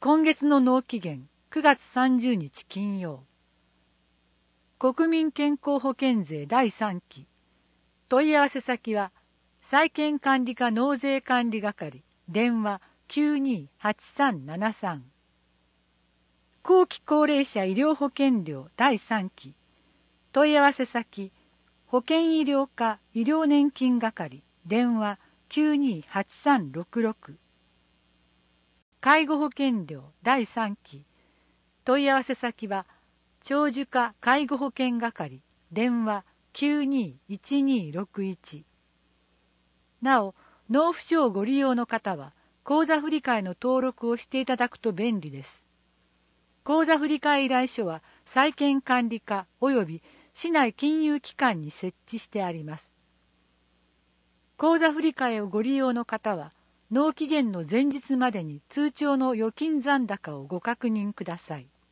今月の納期限9月30日金曜。国民健康保険税第3期。問い合わせ先は、債権管理課納税管理係、電話928373。後期高齢者医療保険料第3期。問い合わせ先、保険医療課医療年金係、電話928366。介護保険料第3期。問い合わせ先は、長寿課介護保険係、電話921261。なお、納付書をご利用の方は、口座振替の登録をしていただくと便利です。口座振替依頼書は、債権管理課及び市内金融機関に設置してあります。口座振替をご利用の方は、納期限の前日までに通帳の預金残高をご確認ください。